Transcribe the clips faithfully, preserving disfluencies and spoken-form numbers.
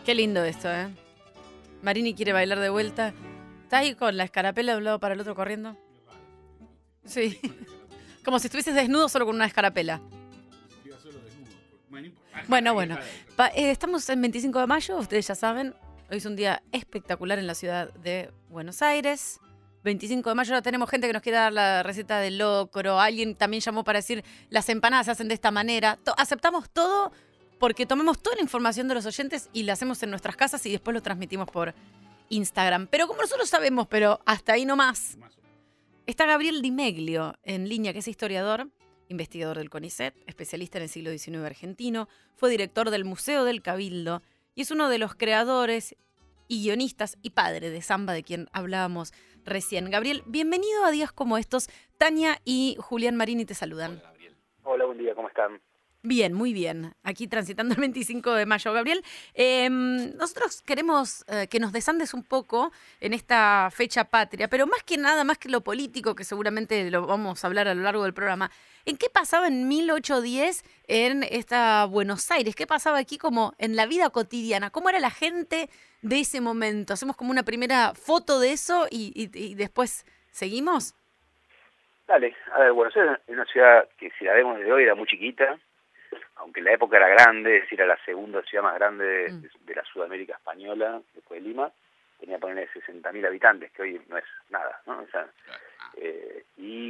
Qué lindo esto, ¿eh? Marini quiere bailar de vuelta. ¿Estás ahí con la escarapela de un lado para el otro corriendo? Sí. Como si estuvieses desnudo solo con una escarapela. Bueno, bueno. Pa- eh, estamos en veinticinco de mayo, ustedes ya saben. Hoy es un día espectacular en la ciudad de Buenos Aires. veinticinco de mayo ahora tenemos gente que nos quiere dar la receta del locro. Alguien también llamó para decir las empanadas se hacen de esta manera. To- aceptamos todo porque tomamos toda la información de los oyentes y la hacemos en nuestras casas y después lo transmitimos por Instagram. Pero como nosotros sabemos, pero hasta ahí nomás, está Gabriel Di Meglio en línea, que es historiador, investigador del CONICET, especialista en el siglo diecinueve argentino, fue director del Museo del Cabildo y es uno de los creadores y guionistas y padre de Samba, de quien hablábamos recién. Gabriel, bienvenido a Días Como Estos. Tania y Julián Marini te saludan. Hola, Gabriel. Hola, buen día, ¿cómo están? Bien, muy bien. Aquí transitando el veinticinco de mayo. Gabriel, eh, nosotros queremos eh, que nos desandes un poco en esta fecha patria, pero más que nada, más que lo político, que seguramente lo vamos a hablar a lo largo del programa, ¿en qué pasaba en mil ochocientos diez en esta Buenos Aires? ¿Qué pasaba aquí como en la vida cotidiana? ¿Cómo era la gente de ese momento? Hacemos como una primera foto de eso y, y, y después seguimos. Dale, a ver, Buenos Aires es una ciudad que si la vemos desde hoy era muy chiquita, aunque en la época era grande, es decir, era la segunda ciudad más grande de, Mm. de la Sudamérica española, después de Lima, tenía ponerle sesenta mil habitantes, que hoy no es nada, ¿no? O sea, eh,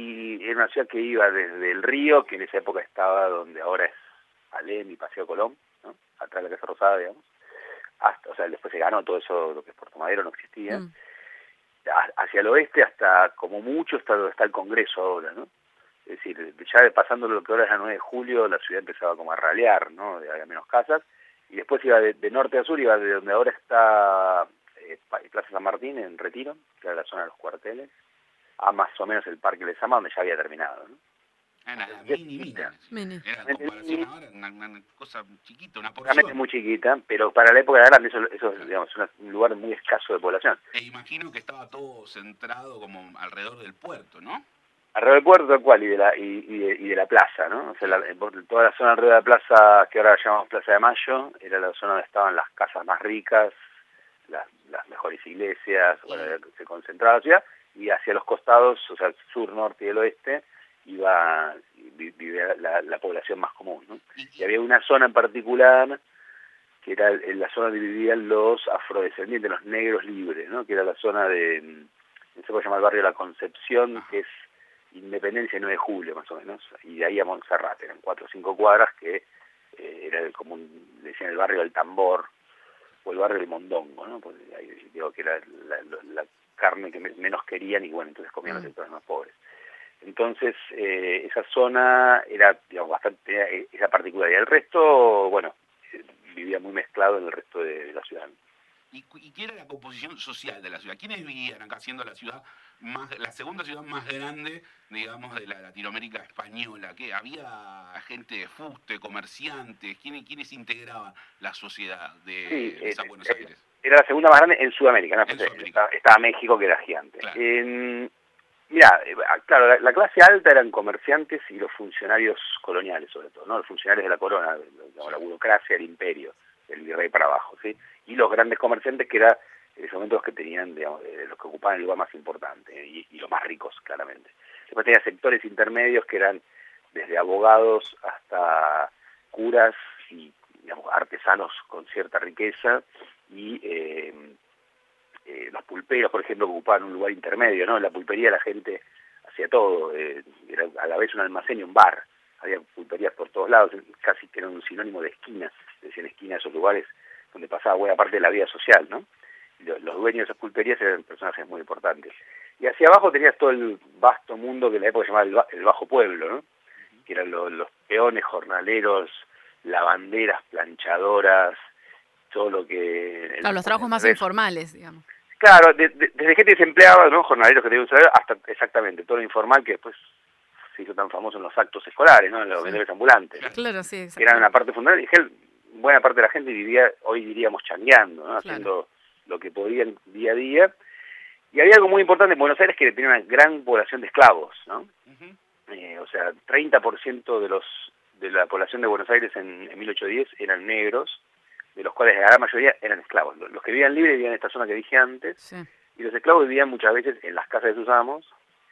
y era una ciudad que iba desde el río, que en esa época estaba donde ahora es Alem y Paseo Colón, ¿no? Atrás de la Casa Rosada, digamos, hasta, o sea, después se ganó todo eso, lo que es Puerto Madero no existía, Mm. hacia el oeste hasta como mucho está donde está el Congreso ahora, ¿no? Es decir, ya pasando lo que ahora es la nueve de julio, la ciudad empezaba como a ralear, ¿no? Había menos casas, y después iba de, de norte a sur, iba de donde ahora está eh, Plaza San Martín, en Retiro, que era la zona de los cuarteles, a más o menos el Parque Lezama, donde ya había terminado, ¿no? Era la mini mina. Mini. Era en comparación ahora una, una cosa chiquita, una Realmente porción. muy chiquita, pero para la época era grande, eso, eso es, digamos, una, un lugar muy escaso de población. E imagino que estaba todo centrado como alrededor del puerto, ¿no? Alrededor del puerto, tal cual, y de la, y, y, de, y de la plaza, ¿no? O sea, la, toda la zona alrededor de la plaza, que ahora llamamos Plaza de Mayo, era la zona donde estaban las casas más ricas, las, las mejores iglesias, bueno, se concentraba la ciudad, y hacia los costados, o sea, el sur, norte y el oeste, iba vivía la, la población más común, ¿no? Y había una zona en particular, que era en la zona donde vivían los afrodescendientes, los negros libres, ¿no? Que era la zona de, se puede llamar el barrio La Concepción, que es Independencia y nueve de julio, más o menos, y de ahí a Montserrat, eran cuatro o cinco cuadras que eh, era como un, le decían el barrio del tambor, o el barrio del mondongo, ¿no? Porque ahí digo que era la, la, la carne que me, menos querían y bueno, entonces comían los sectores más pobres. Entonces, eh, esa zona era, digamos, bastante, tenía esa particularidad. El resto, bueno, eh, vivía muy mezclado en el resto de, de la ciudad. ¿Y, ¿Y qué era la composición social de la ciudad? ¿Quiénes vivían acá siendo la ciudad más, la segunda ciudad más grande, digamos, de la Latinoamérica española? ¿Qué? ¿Había gente de fuste, comerciantes? ¿Quiénes, quiénes integraban la sociedad de, sí, de esa eh, Buenos eh, Aires? Era la segunda más grande en Sudamérica, ¿no? En Sudamérica. Estaba, estaba México, que era gigante. Claro. Eh, Mirá, claro, la, la clase alta eran comerciantes y los funcionarios coloniales, sobre todo, ¿no? Los funcionarios de la corona, digamos, la burocracia, el imperio, el virrey para abajo, ¿sí? Y los grandes comerciantes, que eran en ese momento los que tenían, digamos, los que ocupaban el lugar más importante y, y los más ricos, claramente. Después tenía sectores intermedios que eran desde abogados hasta curas y, digamos, artesanos con cierta riqueza y eh, Eh, los pulperos, por ejemplo, ocupaban un lugar intermedio, ¿no? En la pulpería la gente hacía todo, eh, era a la vez un almacén y un bar, había pulperías por todos lados, casi que era un sinónimo de esquina, decían esquina, esos lugares donde pasaba buena parte de la vida social, ¿no? Y los, los dueños de esas pulperías eran personajes muy importantes. Y hacia abajo tenías todo el vasto mundo que en la época se llamaba el, ba el Bajo Pueblo, ¿no? Que eran lo, los peones, jornaleros, lavanderas, planchadoras, todo lo que... Claro, los trabajos más informales, digamos. Claro, de, de, desde gente desempleada, ¿no? Jornaleros que tenían un salario, hasta exactamente todo lo informal que después se hizo tan famoso en los actos escolares, ¿no? En los Sí. vendedores ambulantes. Claro, sí, Que eran una parte fundamental. Y buena parte de la gente vivía, hoy diríamos, changueando, ¿no? Claro. Haciendo lo que podían día a día. Y había algo muy importante en Buenos Aires, que tenía una gran población de esclavos, ¿no? Uh-huh. eh, o sea, treinta por ciento de los de la población de Buenos Aires en, en mil ochocientos diez eran negros, de los cuales la gran mayoría eran esclavos. Los que vivían libres vivían en esta zona que dije antes, Sí. y los esclavos vivían muchas veces en las casas de sus amos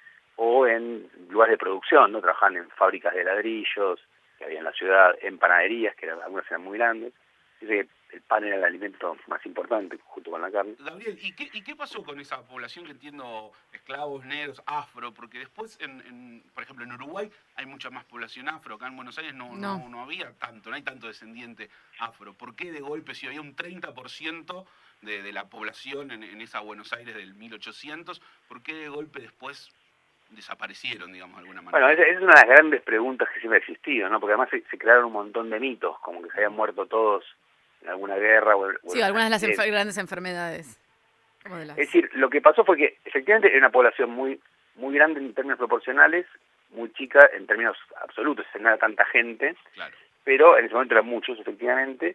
o en lugares de producción, ¿no? Trabajaban en fábricas de ladrillos que había en la ciudad, en panaderías, que eran, algunas eran muy grandes. Dice que el pan era el alimento más importante junto con la carne. Gabriel, ¿y qué, ¿y qué pasó con esa población que entiendo esclavos, negros, afro? Porque después, en, en, por ejemplo, en Uruguay hay mucha más población afro. Acá en Buenos Aires no, no. no, no había tanto, no hay tanto descendiente afro. ¿Por qué de golpe, si había un treinta por ciento de, de la población en, en esa Buenos Aires del mil ochocientos, por qué de golpe después desaparecieron, digamos, de alguna manera? Bueno, esa es una de las grandes preguntas que siempre ha existido, ¿no? Porque además se, se crearon un montón de mitos, como que se habían muerto todos en alguna guerra. O, o sí, algunas de las enfer- grandes enfermedades. Como de las... Es decir, lo que pasó fue que efectivamente era una población muy muy grande en términos proporcionales, muy chica en términos absolutos, no era tanta gente, claro. Pero en ese momento eran muchos, efectivamente,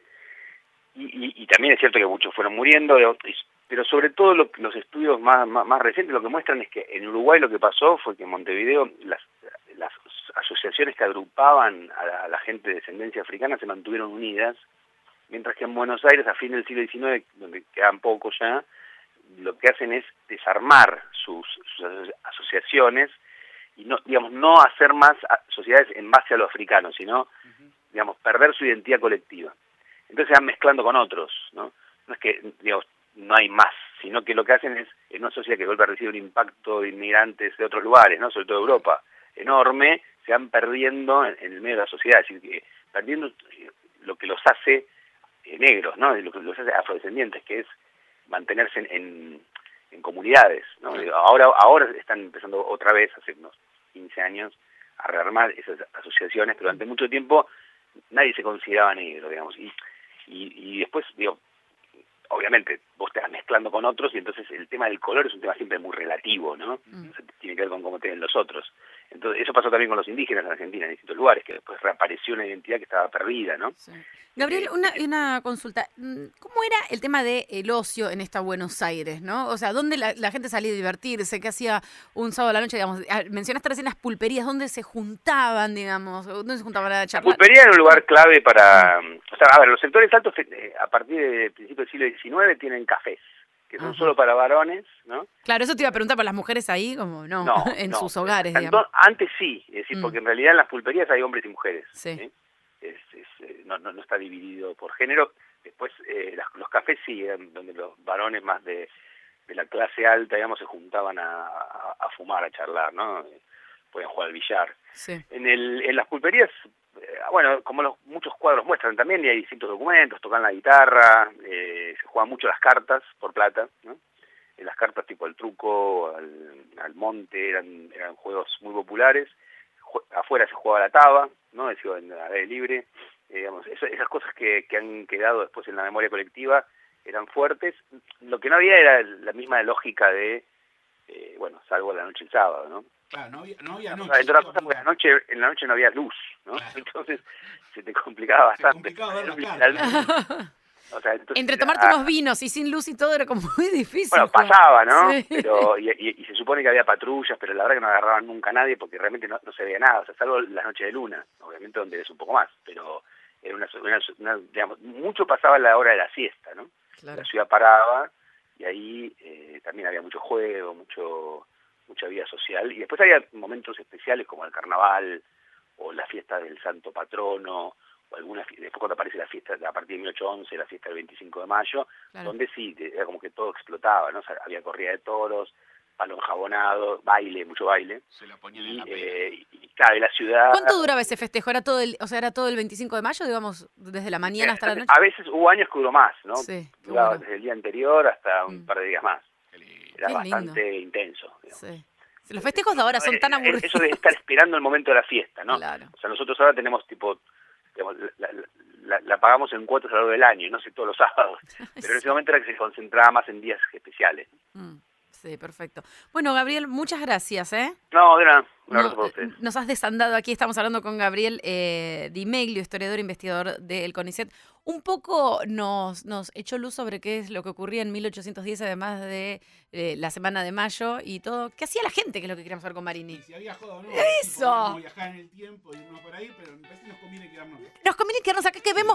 y, y, y también es cierto que muchos fueron muriendo, pero sobre todo lo, los estudios más, más, más recientes lo que muestran es que en Uruguay lo que pasó fue que en Montevideo las, las asociaciones que agrupaban a la, a la gente de descendencia africana se mantuvieron unidas, mientras que en Buenos Aires, a fin del siglo diecinueve, donde quedan pocos ya, lo que hacen es desarmar sus, sus asociaciones y no, digamos, no hacer más sociedades en base a lo africano, sino, uh-huh. digamos, perder su identidad colectiva. Entonces se van mezclando con otros, ¿no? No es que, digamos, no hay más, sino que lo que hacen es, en una sociedad que de golpe recibe un impacto de inmigrantes de otros lugares, ¿no? Sobre todo de Europa, enorme, se van perdiendo en, en el medio de la sociedad, es decir, que perdiendo lo que los hace eh, negros, ¿no? Lo que los hace afrodescendientes, que es mantenerse en, en, en comunidades, ¿no? Ahora, ahora están empezando otra vez, hace unos quince años, a rearmar esas asociaciones, pero durante mucho tiempo nadie se consideraba negro, digamos, y, y, y después, digo, obviamente vos te vas mezclando con otros y entonces el tema del color es un tema siempre muy relativo, ¿no? Mm. O sea, tiene que ver con cómo te ven los otros. Entonces eso pasó también con los indígenas en Argentina, en distintos lugares, que después reapareció una identidad que estaba perdida, ¿no? Sí. Gabriel, una, una consulta. ¿Cómo era el tema del ocio en esta Buenos Aires, no? O sea, ¿dónde la, la gente salía a divertirse? ¿Qué hacía un sábado a la noche? Digamos, mencionaste recién las pulperías. ¿Dónde se juntaban, digamos? ¿Dónde se juntaban a charlar? La pulpería era un lugar clave para... O sea, a ver, los sectores altos, a partir del principio del siglo diecinueve, tienen cafés, que son Ajá. solo para varones, ¿no? Claro, eso te iba a preguntar, ¿para las mujeres ahí? Como no, no en no. sus hogares, Entonces, digamos. Antes sí, es decir, mm. porque en realidad en las pulperías hay hombres y mujeres. Sí. ¿sí? Es, es, no, no, no está dividido por género. Después eh, las, los cafés sí, eran donde los varones más de, de la clase alta, digamos, se juntaban a, a, a fumar, a charlar, ¿no? Podían jugar al billar. Sí. En, el, en las pulperías, eh, bueno, como los, muchos cuadros muestran también, y hay distintos documentos, tocan la guitarra, eh, se juegan mucho las cartas por plata, ¿no? En las cartas tipo al truco, al, al monte, eran, eran juegos muy populares. Afuera se jugaba la taba, ¿no? Es decir, en la aire libre. Eh, digamos, eso, esas cosas que, que han quedado después en la memoria colectiva eran fuertes. Lo que no había era la misma lógica de, eh, bueno, salvo la noche el sábado, ¿no? Claro, no había, no había noche. O sea, entre otras cosas, porque la noche, en la noche no había luz, ¿no? Claro. Entonces se te complicaba bastante. Se complicaba ver la cara. O sea, entonces, entre tomarte era, unos vinos y sin luz y todo era como muy difícil. Bueno, pasaba, ¿no? Sí. Pero y, y, y se supone que había patrullas, pero la verdad que no agarraban nunca a nadie porque realmente no, no se veía nada, o sea, salvo la noche de luna, obviamente donde es un poco más, pero era una, una, una digamos, mucho pasaba la hora de la siesta, ¿no? Claro. La ciudad paraba y ahí eh, también había mucho juego, mucho mucha vida social, y después había momentos especiales como el carnaval o la fiesta del santo patrono, o alguna, después cuando aparece la fiesta a partir de mil ochocientos once, la fiesta del veinticinco de mayo, claro. donde sí, era como que todo explotaba, ¿no? O sea, había corrida de toros, palo enjabonado, baile, mucho baile. Se la ponían y, en la eh, y, claro, y la ciudad... ¿Cuánto duraba ese festejo? ¿Era todo el, o sea, era todo el veinticinco de mayo, digamos, desde la mañana hasta la noche? A veces hubo años que duró más, ¿no? Sí, duraba bueno. desde el día anterior hasta un mm. par de días más. Era Qué bastante lindo. intenso. Digamos. Sí. Los festejos de ahora son tan aburridos. Eso de estar esperando el momento de la fiesta, ¿no? Claro. O sea, nosotros ahora tenemos tipo... Digamos, la, la, la, la pagamos en cuotas a lo largo del año, no sé, todos los sábados. Pero en ese momento era que se concentraba más en días especiales. Mm, sí, perfecto. Bueno, Gabriel, muchas gracias, ¿eh? No, de nada. Un abrazo no, para ustedes. Nos has desandado aquí. Estamos hablando con Gabriel eh, Di Meglio, historiador e investigador del CONICET. Un poco nos, nos echó luz sobre qué es lo que ocurría en mil ochocientos diez, además de eh, la Semana de Mayo y todo. ¿Qué hacía la gente? Que es lo que queríamos ver con Marini. Y si había joda o no. ¡Eso! Viajar en el tiempo y irnos por ahí, pero me parece que nos conviene quedarnos. Nos conviene quedarnos acá, que vemos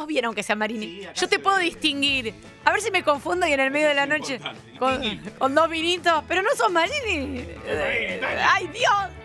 vieron que sea Marini. Sí, acá Yo te se puedo ve. distinguir. A ver si me confundo y en el medio de la Eso es noche importante. con, Distinguir. con dos vinitos. Pero no sos Marini. Marini, Marini. ¡Ay, Dios!